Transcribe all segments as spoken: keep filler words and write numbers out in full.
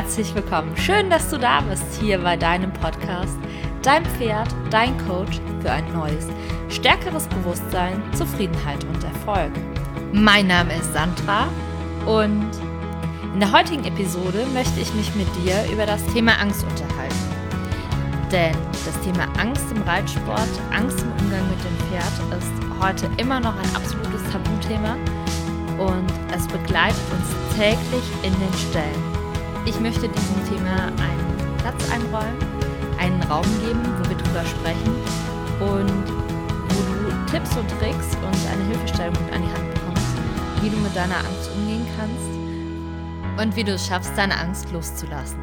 herzlich willkommen. Schön, dass du da bist hier bei deinem Podcast, dein Pferd, dein Coach für ein neues, stärkeres Bewusstsein, Zufriedenheit und Erfolg. Mein Name ist Sandra und in der heutigen Episode möchte ich mich mit dir über das Thema Angst unterhalten. Denn das Thema Angst im Reitsport, Angst im Umgang mit dem Pferd ist heute immer noch ein absolutes Tabuthema und es begleitet uns täglich in den Ställen. Ich möchte diesem Thema einen Platz einräumen, einen Raum geben, wo wir drüber sprechen und wo du Tipps und Tricks und eine Hilfestellung mit an die Hand bekommst, wie du mit deiner Angst umgehen kannst und wie du es schaffst, deine Angst loszulassen.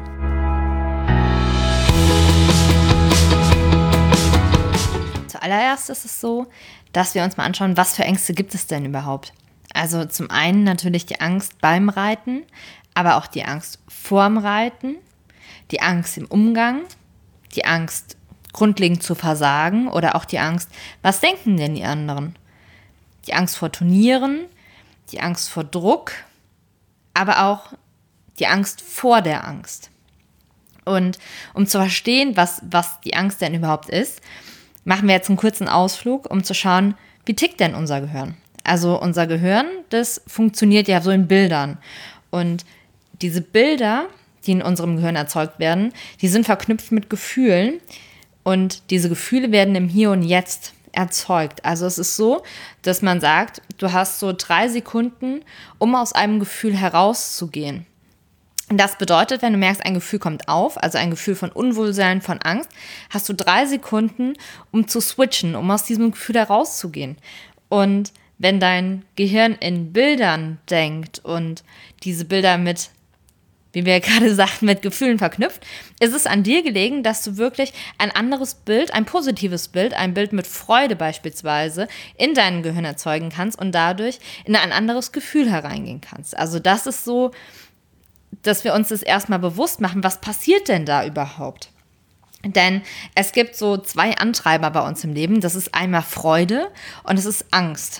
Zuallererst ist es so, dass wir uns mal anschauen, was für Ängste gibt es denn überhaupt? Also zum einen natürlich die Angst beim Reiten, aber auch die Angst vorm Reiten, die Angst im Umgang, die Angst grundlegend zu versagen oder auch die Angst, was denken denn die anderen? Die Angst vor Turnieren, die Angst vor Druck, aber auch die Angst vor der Angst. Und um zu verstehen, was, was die Angst denn überhaupt ist, machen wir jetzt einen kurzen Ausflug, um zu schauen, wie tickt denn unser Gehirn? Also unser Gehirn, das funktioniert ja so in Bildern. Und diese Bilder, die in unserem Gehirn erzeugt werden, die sind verknüpft mit Gefühlen. Und diese Gefühle werden im Hier und Jetzt erzeugt. Also es ist so, dass man sagt, du hast so drei Sekunden, um aus einem Gefühl herauszugehen. Das bedeutet, wenn du merkst, ein Gefühl kommt auf, also ein Gefühl von Unwohlsein, von Angst, hast du drei Sekunden, um zu switchen, um aus diesem Gefühl herauszugehen. Und wenn dein Gehirn in Bildern denkt und diese Bilder mit, wie wir gerade sagten, mit Gefühlen verknüpft, ist es an dir gelegen, dass du wirklich ein anderes Bild, ein positives Bild, ein Bild mit Freude beispielsweise in deinem Gehirn erzeugen kannst und dadurch in ein anderes Gefühl hereingehen kannst. Also das ist so, dass wir uns das erstmal bewusst machen, was passiert denn da überhaupt? Denn es gibt so zwei Antreiber bei uns im Leben. Das ist einmal Freude und es ist Angst.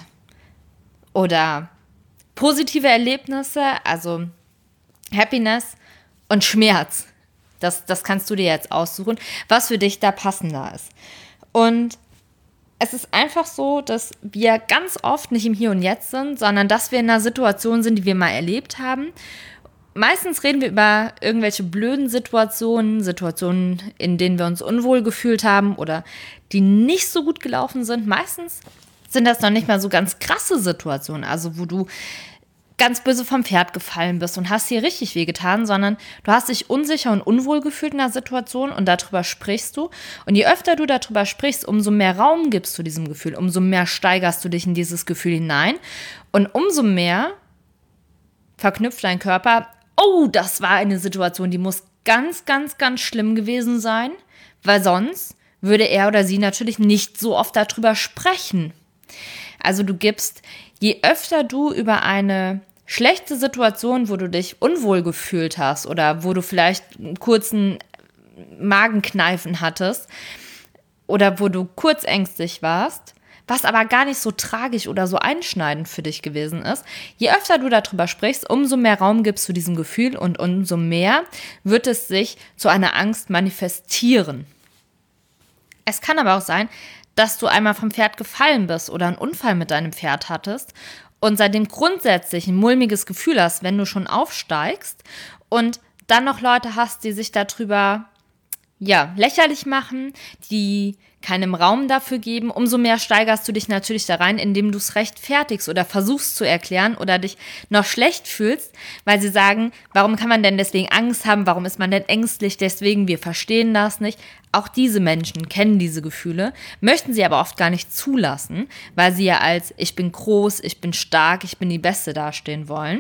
Oder positive Erlebnisse, also Happiness und Schmerz. Das, das kannst du dir jetzt aussuchen, was für dich da passender ist. Und es ist einfach so, dass wir ganz oft nicht im Hier und Jetzt sind, sondern dass wir in einer Situation sind, die wir mal erlebt haben. Meistens reden wir über irgendwelche blöden Situationen, Situationen, in denen wir uns unwohl gefühlt haben oder die nicht so gut gelaufen sind. Meistens sind das noch nicht mal so ganz krasse Situationen, also wo du ganz böse vom Pferd gefallen bist und hast dir richtig wehgetan, sondern du hast dich unsicher und unwohl gefühlt in der Situation und darüber sprichst du. Und je öfter du darüber sprichst, umso mehr Raum gibst du diesem Gefühl, umso mehr steigerst du dich in dieses Gefühl hinein und umso mehr verknüpft dein Körper, oh, das war eine Situation, die muss ganz, ganz, ganz schlimm gewesen sein, weil sonst würde er oder sie natürlich nicht so oft darüber sprechen. Also du gibst, je öfter du über eine schlechte Situation, wo du dich unwohl gefühlt hast oder wo du vielleicht einen kurzen Magenkneifen hattest oder wo du kurzängstlich warst, was aber gar nicht so tragisch oder so einschneidend für dich gewesen ist, je öfter du darüber sprichst, umso mehr Raum gibst du diesem Gefühl und umso mehr wird es sich zu einer Angst manifestieren. Es kann aber auch sein, dass du einmal vom Pferd gefallen bist oder einen Unfall mit deinem Pferd hattest und seitdem grundsätzlich ein mulmiges Gefühl hast, wenn du schon aufsteigst und dann noch Leute hast, die sich darüber ja, lächerlich machen, die keinem Raum dafür geben, umso mehr steigerst du dich natürlich da rein, indem du es rechtfertigst oder versuchst zu erklären oder dich noch schlecht fühlst, weil sie sagen, warum kann man denn deswegen Angst haben, warum ist man denn ängstlich, deswegen, wir verstehen das nicht. Auch diese Menschen kennen diese Gefühle, möchten sie aber oft gar nicht zulassen, weil sie ja als ich bin groß, ich bin stark, ich bin die Beste dastehen wollen.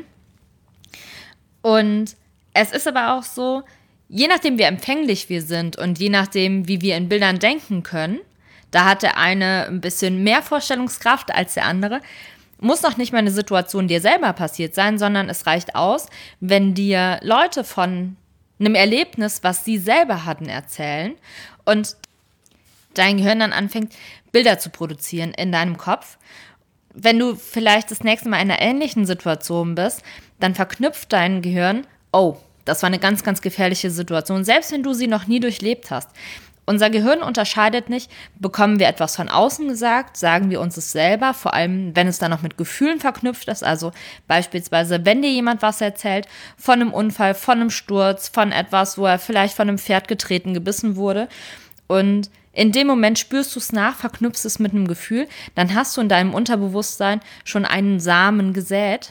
Und es ist aber auch so, je nachdem, wie empfänglich wir sind und je nachdem, wie wir in Bildern denken können, da hat der eine ein bisschen mehr Vorstellungskraft als der andere, muss noch nicht mal eine Situation dir selber passiert sein, sondern es reicht aus, wenn dir Leute von einem Erlebnis, was sie selber hatten, erzählen und dein Gehirn dann anfängt, Bilder zu produzieren in deinem Kopf. Wenn du vielleicht das nächste Mal in einer ähnlichen Situation bist, dann verknüpft dein Gehirn, oh, Das war eine ganz, ganz gefährliche Situation, selbst wenn du sie noch nie durchlebt hast. Unser Gehirn unterscheidet nicht, bekommen wir etwas von außen gesagt, sagen wir uns es selber, vor allem wenn es dann noch mit Gefühlen verknüpft ist, also beispielsweise, wenn dir jemand was erzählt, von einem Unfall, von einem Sturz, von etwas, wo er vielleicht von einem Pferd getreten, gebissen wurde und in dem Moment spürst du es nach, verknüpfst es mit einem Gefühl, dann hast du in deinem Unterbewusstsein schon einen Samen gesät,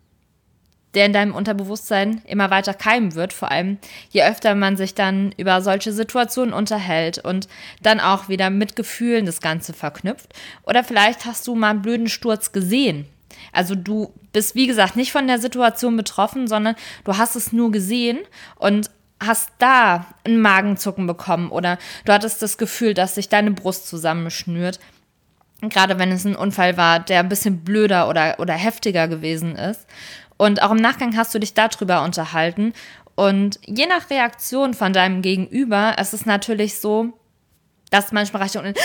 der in deinem Unterbewusstsein immer weiter keimen wird, vor allem je öfter man sich dann über solche Situationen unterhält und dann auch wieder mit Gefühlen das Ganze verknüpft. Oder vielleicht hast du mal einen blöden Sturz gesehen. Also du bist, wie gesagt, nicht von der Situation betroffen, sondern du hast es nur gesehen und hast da ein Magenzucken bekommen oder du hattest das Gefühl, dass sich deine Brust zusammenschnürt. Gerade wenn es ein Unfall war, der ein bisschen blöder oder, oder heftiger gewesen ist. Und auch im Nachgang hast du dich darüber unterhalten. Und je nach Reaktion von deinem Gegenüber, es ist natürlich so, dass manchmal reicht und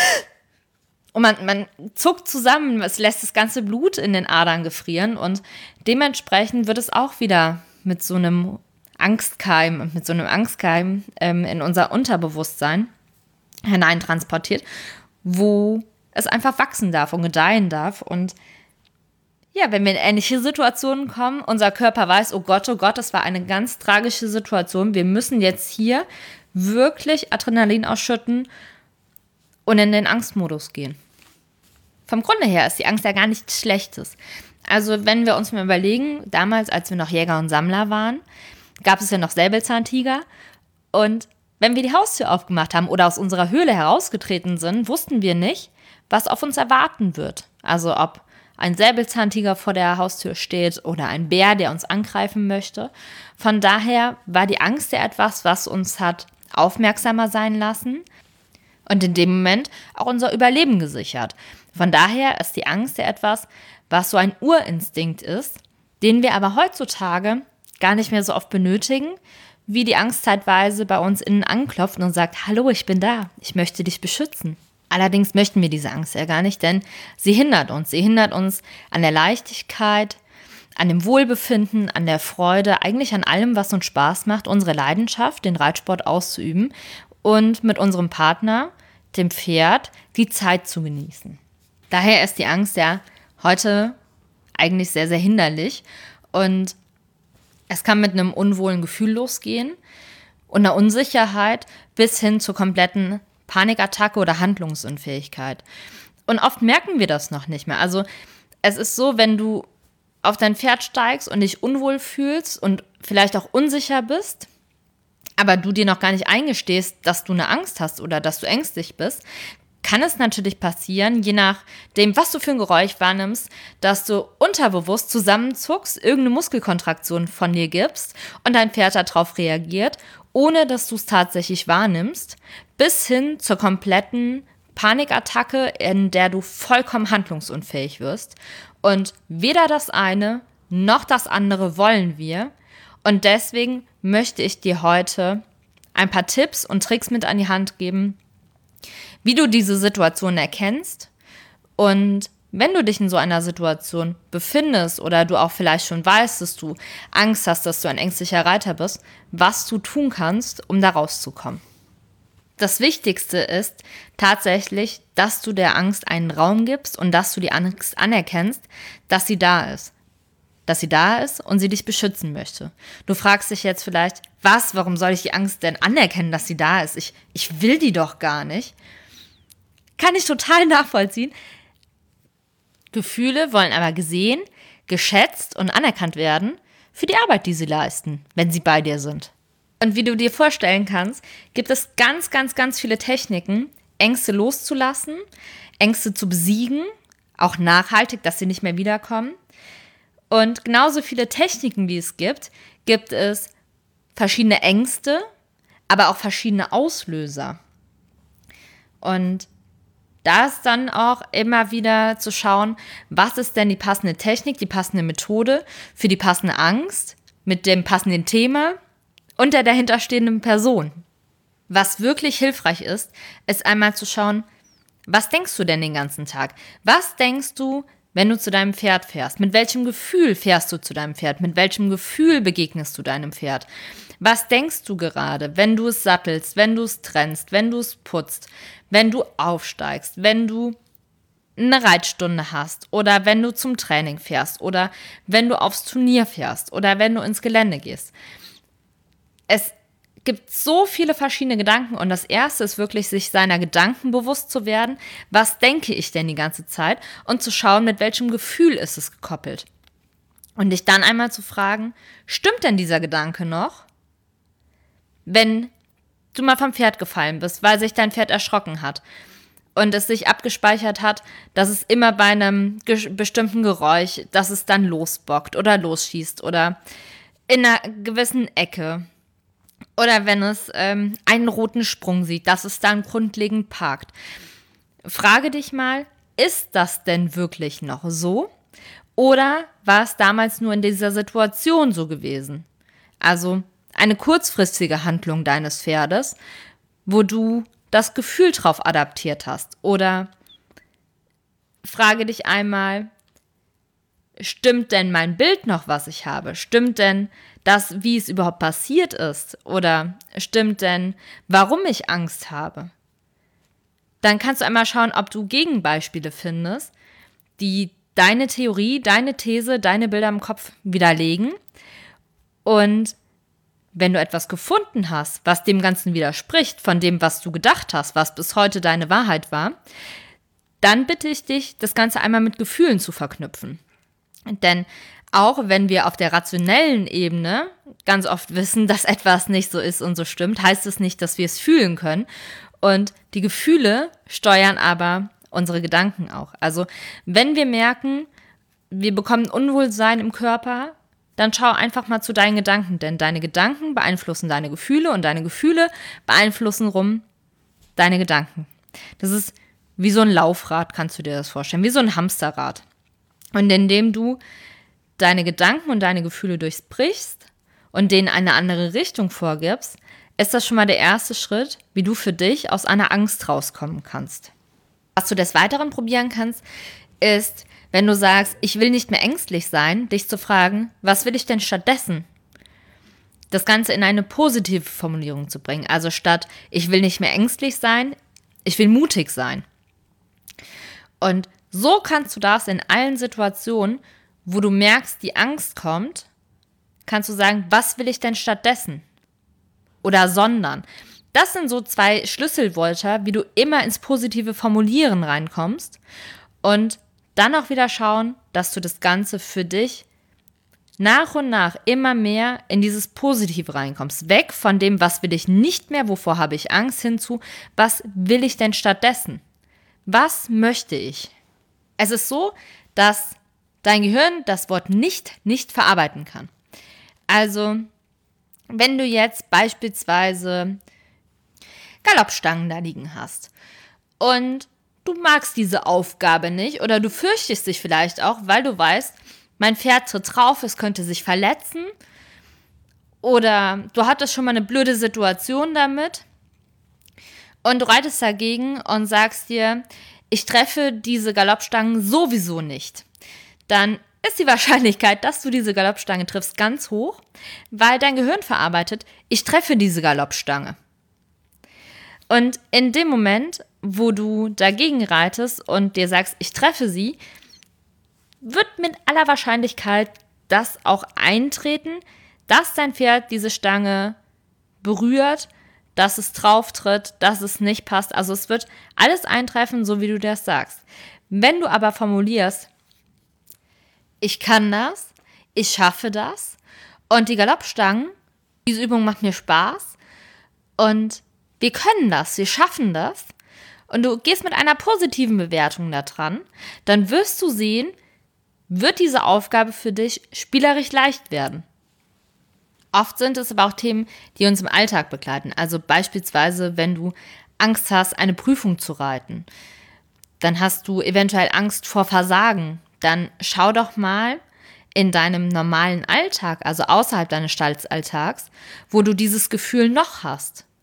man, man zuckt zusammen, es lässt das ganze Blut in den Adern gefrieren. Und dementsprechend wird es auch wieder mit so einem Angstkeim, mit so einem Angstkeim ähm, in unser Unterbewusstsein hineintransportiert, wo es einfach wachsen darf und gedeihen darf. Und ja, wenn wir in ähnliche Situationen kommen, unser Körper weiß, oh Gott, oh Gott, das war eine ganz tragische Situation. Wir müssen jetzt hier wirklich Adrenalin ausschütten und in den Angstmodus gehen. Vom Grunde her ist die Angst ja gar nichts Schlechtes. Also wenn wir uns mal überlegen, damals, als wir noch Jäger und Sammler waren, gab es ja noch Säbelzahntiger. Und wenn wir die Haustür aufgemacht haben oder aus unserer Höhle herausgetreten sind, wussten wir nicht, was auf uns erwarten wird. Also ob ein Säbelzahntiger vor der Haustür steht oder ein Bär, der uns angreifen möchte. Von daher war die Angst ja etwas, was uns hat aufmerksamer sein lassen und in dem Moment auch unser Überleben gesichert. Von daher ist die Angst ja etwas, was so ein Urinstinkt ist, den wir aber heutzutage gar nicht mehr so oft benötigen, wie die Angst zeitweise bei uns innen anklopft und sagt, hallo, ich bin da, ich möchte dich beschützen. Allerdings möchten wir diese Angst ja gar nicht, denn sie hindert uns. Sie hindert uns an der Leichtigkeit, an dem Wohlbefinden, an der Freude, eigentlich an allem, was uns Spaß macht, unsere Leidenschaft, den Reitsport auszuüben und mit unserem Partner, dem Pferd, die Zeit zu genießen. Daher ist die Angst ja heute eigentlich sehr, sehr hinderlich und es kann mit einem unwohlen Gefühl losgehen und einer Unsicherheit bis hin zur kompletten Panikattacke oder Handlungsunfähigkeit. Und oft merken wir das noch nicht mehr. Also es ist so, wenn du auf dein Pferd steigst und dich unwohl fühlst und vielleicht auch unsicher bist, aber du dir noch gar nicht eingestehst, dass du eine Angst hast oder dass du ängstlich bist, kann es natürlich passieren, je nachdem, was du für ein Geräusch wahrnimmst, dass du unterbewusst zusammenzuckst, irgendeine Muskelkontraktion von dir gibst und dein Pferd darauf reagiert, ohne dass du es tatsächlich wahrnimmst, bis hin zur kompletten Panikattacke, in der du vollkommen handlungsunfähig wirst. Und weder das eine noch das andere wollen wir. Und deswegen möchte ich dir heute ein paar Tipps und Tricks mit an die Hand geben, wie du diese Situation erkennst und wenn du dich in so einer Situation befindest oder du auch vielleicht schon weißt, dass du Angst hast, dass du ein ängstlicher Reiter bist, was du tun kannst, um da rauszukommen. Das Wichtigste ist tatsächlich, dass du der Angst einen Raum gibst und dass du die Angst anerkennst, dass sie da ist. Dass sie da ist und sie dich beschützen möchte. Du fragst dich jetzt vielleicht, was, warum soll ich die Angst denn anerkennen, dass sie da ist? Ich, ich will die doch gar nicht. Kann ich total nachvollziehen. Gefühle wollen aber gesehen, geschätzt und anerkannt werden für die Arbeit, die sie leisten, wenn sie bei dir sind. Und wie du dir vorstellen kannst, gibt es ganz, ganz, ganz viele Techniken, Ängste loszulassen, Ängste zu besiegen, auch nachhaltig, dass sie nicht mehr wiederkommen. Und genauso viele Techniken, wie es gibt, gibt es verschiedene Ängste, aber auch verschiedene Auslöser. Und da ist dann auch immer wieder zu schauen, was ist denn die passende Technik, die passende Methode für die passende Angst mit dem passenden Thema und der dahinterstehenden Person. Was wirklich hilfreich ist, ist einmal zu schauen, was denkst du denn den ganzen Tag? Was denkst du, wenn du zu deinem Pferd fährst? Mit welchem Gefühl fährst du zu deinem Pferd? Mit welchem Gefühl begegnest du deinem Pferd? Was denkst du gerade, wenn du es sattelst, wenn du es trennst, wenn du es putzt, wenn du aufsteigst, wenn du eine Reitstunde hast oder wenn du zum Training fährst oder wenn du aufs Turnier fährst oder wenn du ins Gelände gehst? Es gibt so viele verschiedene Gedanken und das erste ist wirklich, sich seiner Gedanken bewusst zu werden. Was denke ich denn die ganze Zeit? Und zu schauen, mit welchem Gefühl ist es gekoppelt. Und dich dann einmal zu fragen, stimmt denn dieser Gedanke noch? Wenn du mal vom Pferd gefallen bist, weil sich dein Pferd erschrocken hat und es sich abgespeichert hat, dass es immer bei einem ge- bestimmten Geräusch, dass es dann losbockt oder losschießt oder in einer gewissen Ecke. Oder wenn es ähm, einen roten Sprung sieht, dass es dann grundlegend parkt. Frage dich mal, ist das denn wirklich noch so? Oder war es damals nur in dieser Situation so gewesen? Also eine kurzfristige Handlung deines Pferdes, wo du das Gefühl drauf adaptiert hast. Oder frage dich einmal, stimmt denn mein Bild noch, was ich habe? Stimmt denn das, wie es überhaupt passiert ist? Oder stimmt denn, warum ich Angst habe? Dann kannst du einmal schauen, ob du Gegenbeispiele findest, die deine Theorie, deine These, deine Bilder im Kopf widerlegen. Und wenn du etwas gefunden hast, was dem Ganzen widerspricht, von dem, was du gedacht hast, was bis heute deine Wahrheit war, dann bitte ich dich, das Ganze einmal mit Gefühlen zu verknüpfen. Denn auch wenn wir auf der rationellen Ebene ganz oft wissen, dass etwas nicht so ist und so stimmt, heißt es nicht, dass wir es fühlen können. Und die Gefühle steuern aber unsere Gedanken auch. Also wenn wir merken, wir bekommen Unwohlsein im Körper, dann schau einfach mal zu deinen Gedanken. Denn deine Gedanken beeinflussen deine Gefühle und deine Gefühle beeinflussen rum deine Gedanken. Das ist wie so ein Laufrad, kannst du dir das vorstellen, wie so ein Hamsterrad. Und indem du deine Gedanken und deine Gefühle durchbrichst und denen eine andere Richtung vorgibst, ist das schon mal der erste Schritt, wie du für dich aus einer Angst rauskommen kannst. Was du des Weiteren probieren kannst, ist, wenn du sagst, ich will nicht mehr ängstlich sein, dich zu fragen, was will ich denn stattdessen? Das Ganze in eine positive Formulierung zu bringen. Also statt, ich will nicht mehr ängstlich sein, ich will mutig sein. Und so kannst du das in allen Situationen, wo du merkst, die Angst kommt, kannst du sagen, was will ich denn stattdessen? Oder sondern. Das sind so zwei Schlüsselwörter, wie du immer ins positive Formulieren reinkommst und dann auch wieder schauen, dass du das Ganze für dich nach und nach immer mehr in dieses Positive reinkommst. Weg von dem, was will ich nicht mehr, wovor habe ich Angst, hinzu, was will ich denn stattdessen? Was möchte ich? Es ist so, dass dein Gehirn das Wort nicht nicht verarbeiten kann. Also, wenn du jetzt beispielsweise Galoppstangen da liegen hast und du magst diese Aufgabe nicht oder du fürchtest dich vielleicht auch, weil du weißt, mein Pferd tritt drauf, es könnte sich verletzen oder du hattest schon mal eine blöde Situation damit und du reitest dagegen und sagst dir, ich treffe diese Galoppstangen sowieso nicht. Dann ist die Wahrscheinlichkeit, dass du diese Galoppstange triffst, ganz hoch, weil dein Gehirn verarbeitet, ich treffe diese Galoppstange. Und in dem Moment, wo du dagegen reitest und dir sagst, ich treffe sie, wird mit aller Wahrscheinlichkeit das auch eintreten, dass dein Pferd diese Stange berührt, dass es drauf tritt, dass es nicht passt. Also es wird alles eintreffen, so wie du das sagst. Wenn du aber formulierst, ich kann das, ich schaffe das und die Galoppstangen, diese Übung macht mir Spaß und wir können das, wir schaffen das und du gehst mit einer positiven Bewertung da dran, dann wirst du sehen, wird diese Aufgabe für dich spielerisch leicht werden. Oft sind es aber auch Themen, die uns im Alltag begleiten. Also beispielsweise, wenn du Angst hast, eine Prüfung zu reiten, dann hast du eventuell Angst vor Versagen. Dann schau doch mal in deinem normalen Alltag, also außerhalb deines Stallalltags, wo du dieses Gefühl noch hast.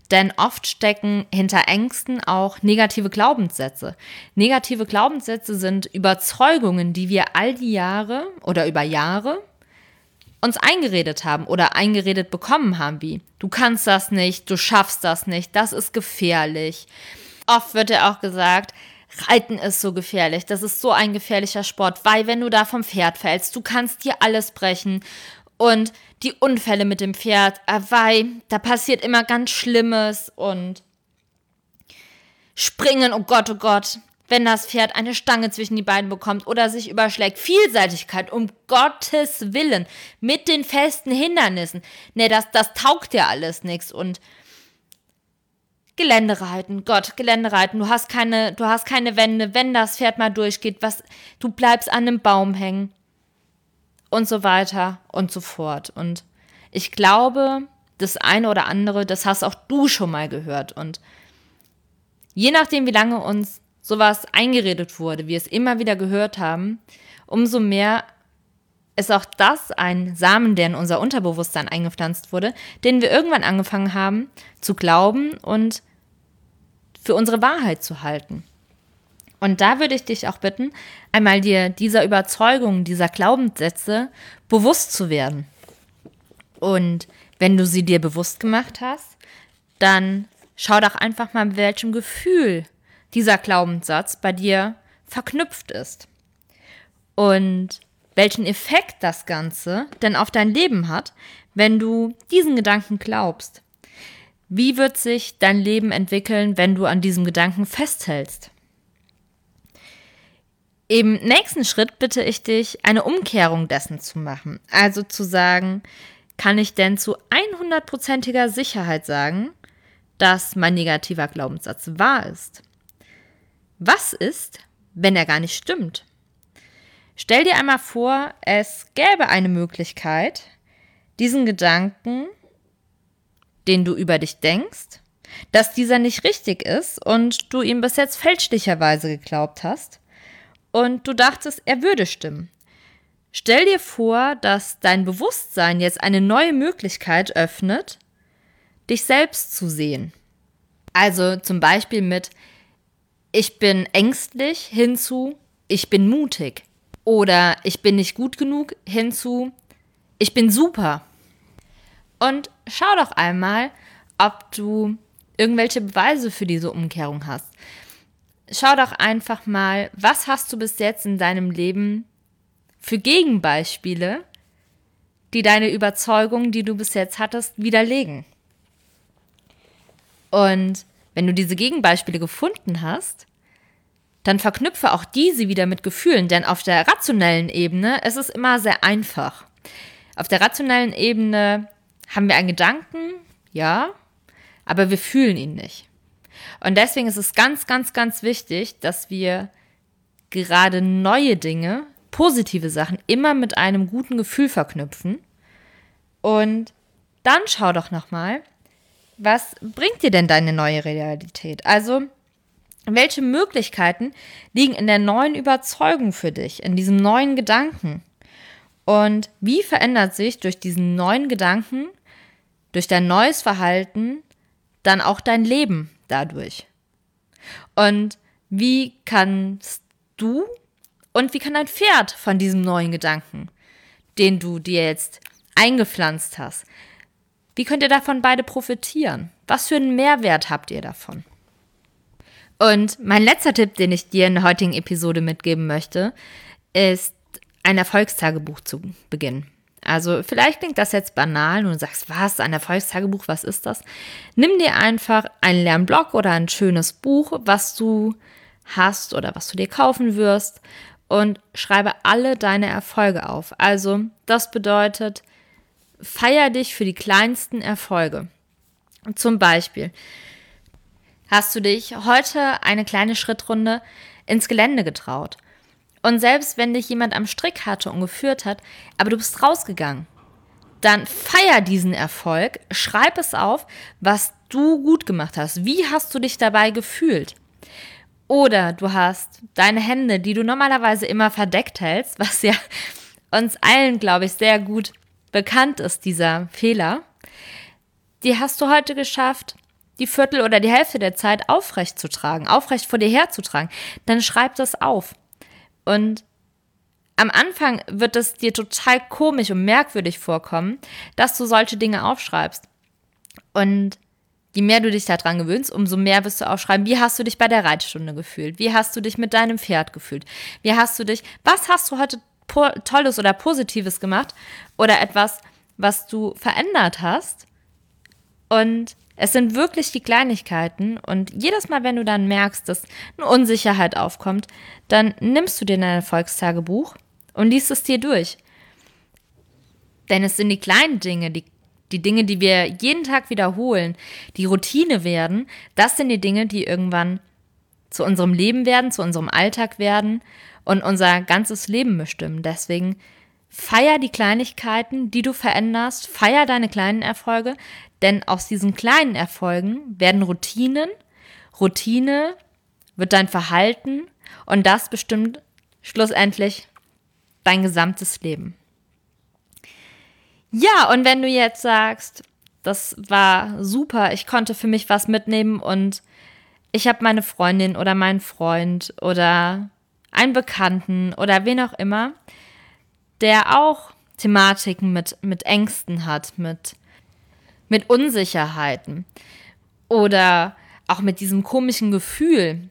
Denn oft stecken hinter Ängsten auch negative Glaubenssätze. Negative Glaubenssätze sind Überzeugungen, die wir all die Jahre oder über Jahre uns eingeredet haben oder eingeredet bekommen haben, wie du kannst das nicht, du schaffst das nicht, das ist gefährlich. Oft wird ja auch gesagt, Reiten ist so gefährlich, das ist so ein gefährlicher Sport, weil wenn du da vom Pferd fällst, du kannst dir alles brechen. Und die Unfälle mit dem Pferd, weil da passiert immer ganz Schlimmes und Springen, oh Gott, oh Gott, wenn das Pferd eine Stange zwischen die Beine bekommt oder sich überschlägt. Vielseitigkeit, um Gottes Willen, mit den festen Hindernissen. Nee, das, das taugt ja alles nichts. Und Geländereiten, Gott, Geländereiten, du hast keine, du hast keine Wände, wenn das Pferd mal durchgeht, was, du bleibst an einem Baum hängen und so weiter und so fort. Und ich glaube, das eine oder andere, das hast auch du schon mal gehört. Und je nachdem, wie lange uns sowas eingeredet wurde, wir es immer wieder gehört haben, umso mehr ist auch das ein Samen, der in unser Unterbewusstsein eingepflanzt wurde, den wir irgendwann angefangen haben zu glauben und für unsere Wahrheit zu halten. Und da würde ich dich auch bitten, einmal dir dieser Überzeugung, dieser Glaubenssätze bewusst zu werden. Und wenn du sie dir bewusst gemacht hast, dann schau doch einfach mal, mit welchem Gefühl dieser Glaubenssatz bei dir verknüpft ist. Und welchen Effekt das Ganze denn auf dein Leben hat, wenn du diesen Gedanken glaubst. Wie wird sich dein Leben entwickeln, wenn du an diesem Gedanken festhältst? Im nächsten Schritt bitte ich dich, eine Umkehrung dessen zu machen. Also zu sagen, kann ich denn zu hundertprozentiger Sicherheit sagen, dass mein negativer Glaubenssatz wahr ist? Was ist, wenn er gar nicht stimmt? Stell dir einmal vor, es gäbe eine Möglichkeit, diesen Gedanken, den du über dich denkst, dass dieser nicht richtig ist und du ihm bis jetzt fälschlicherweise geglaubt hast und du dachtest, er würde stimmen. Stell dir vor, dass dein Bewusstsein jetzt eine neue Möglichkeit öffnet, dich selbst zu sehen. Also zum Beispiel mit ich bin ängstlich hinzu, ich bin mutig. Oder ich bin nicht gut genug hinzu, ich bin super. Und schau doch einmal, ob du irgendwelche Beweise für diese Umkehrung hast. Schau doch einfach mal, was hast du bis jetzt in deinem Leben für Gegenbeispiele, die deine Überzeugung, die du bis jetzt hattest, widerlegen. Und wenn du diese Gegenbeispiele gefunden hast, dann verknüpfe auch diese wieder mit Gefühlen, denn auf der rationellen Ebene ist es immer sehr einfach. Auf der rationellen Ebene haben wir einen Gedanken, ja, aber wir fühlen ihn nicht. Und deswegen ist es ganz, ganz, ganz wichtig, dass wir gerade neue Dinge, positive Sachen, immer mit einem guten Gefühl verknüpfen. Und dann schau doch nochmal, was bringt dir denn deine neue Realität? Also, welche Möglichkeiten liegen in der neuen Überzeugung für dich, in diesem neuen Gedanken? Und wie verändert sich durch diesen neuen Gedanken, durch dein neues Verhalten, dann auch dein Leben dadurch? Und wie kannst du und wie kann dein Pferd von diesem neuen Gedanken, den du dir jetzt eingepflanzt hast, wie könnt ihr davon beide profitieren? Was für einen Mehrwert habt ihr davon? Und mein letzter Tipp, den ich dir in der heutigen Episode mitgeben möchte, ist, ein Erfolgstagebuch zu beginnen. Also vielleicht klingt das jetzt banal und du sagst, was, ein Erfolgstagebuch, was ist das? Nimm dir einfach einen leeren Block oder ein schönes Buch, was du hast oder was du dir kaufen wirst und schreibe alle deine Erfolge auf. Also das bedeutet, feier dich für die kleinsten Erfolge. Zum Beispiel hast du dich heute eine kleine Schrittrunde ins Gelände getraut. Und selbst wenn dich jemand am Strick hatte und geführt hat, aber du bist rausgegangen, dann feier diesen Erfolg, schreib es auf, was du gut gemacht hast. Wie hast du dich dabei gefühlt? Oder du hast deine Hände, die du normalerweise immer verdeckt hältst, was ja uns allen, glaube ich, sehr gut bekannt ist, dieser Fehler. Die hast du heute geschafft, die Viertel oder die Hälfte der Zeit aufrecht zu tragen, aufrecht vor dir herzutragen, dann schreib das auf. Und am Anfang wird es dir total komisch und merkwürdig vorkommen, dass du solche Dinge aufschreibst. Und je mehr du dich daran gewöhnst, umso mehr wirst du aufschreiben, wie hast du dich bei der Reitstunde gefühlt? Wie hast du dich mit deinem Pferd gefühlt? Wie hast du dich, was hast du heute po- Tolles oder Positives gemacht? Oder etwas, was du verändert hast? Und es sind wirklich die Kleinigkeiten. Und jedes Mal, wenn du dann merkst, dass eine Unsicherheit aufkommt, dann nimmst du dir dein Erfolgstagebuch und liest es dir durch. Denn es sind die kleinen Dinge, die Die Dinge, die wir jeden Tag wiederholen, die Routine werden, das sind die Dinge, die irgendwann zu unserem Leben werden, zu unserem Alltag werden und unser ganzes Leben bestimmen. Deswegen feier die Kleinigkeiten, die du veränderst, feier deine kleinen Erfolge, denn aus diesen kleinen Erfolgen werden Routinen. Routine wird dein Verhalten und das bestimmt schlussendlich dein gesamtes Leben. Ja, und wenn du jetzt sagst, das war super, ich konnte für mich was mitnehmen und ich habe meine Freundin oder meinen Freund oder einen Bekannten oder wen auch immer, der auch Thematiken mit, mit Ängsten hat, mit, mit Unsicherheiten oder auch mit diesem komischen Gefühl,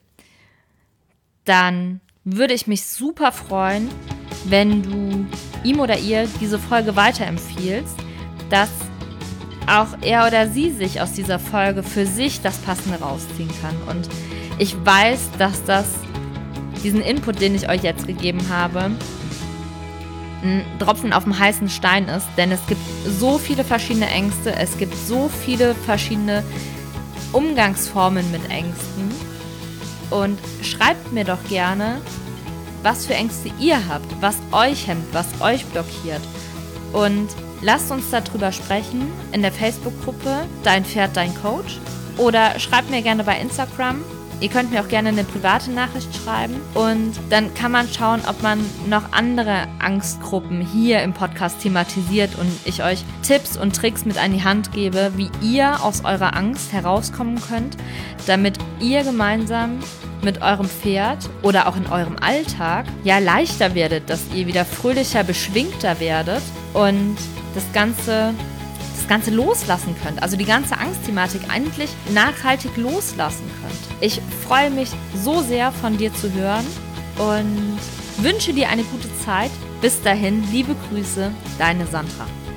dann würde ich mich super freuen, wenn du ihm oder ihr diese Folge weiterempfiehlst, dass auch er oder sie sich aus dieser Folge für sich das Passende rausziehen kann. Und ich weiß, dass das diesen Input, den ich euch jetzt gegeben habe, ein Tropfen auf dem heißen Stein ist, denn es gibt so viele verschiedene Ängste, es gibt so viele verschiedene Umgangsformen mit Ängsten. Und schreibt mir doch gerne, was für Ängste ihr habt, was euch hemmt, was euch blockiert. Und lasst uns darüber sprechen in der Facebook-Gruppe Dein Pferd, dein Coach. Oder schreibt mir gerne bei Instagram. Ihr könnt mir auch gerne eine private Nachricht schreiben. Und dann kann man schauen, ob man noch andere Angstgruppen hier im Podcast thematisiert und ich euch Tipps und Tricks mit an die Hand gebe, wie ihr aus eurer Angst herauskommen könnt, damit ihr gemeinsam mit eurem Pferd oder auch in eurem Alltag ja leichter werdet, dass ihr wieder fröhlicher, beschwingter werdet und das Ganze, das Ganze loslassen könnt. Also die ganze Angstthematik eigentlich nachhaltig loslassen könnt. Ich freue mich so sehr, von dir zu hören und wünsche dir eine gute Zeit. Bis dahin, liebe Grüße, deine Sandra.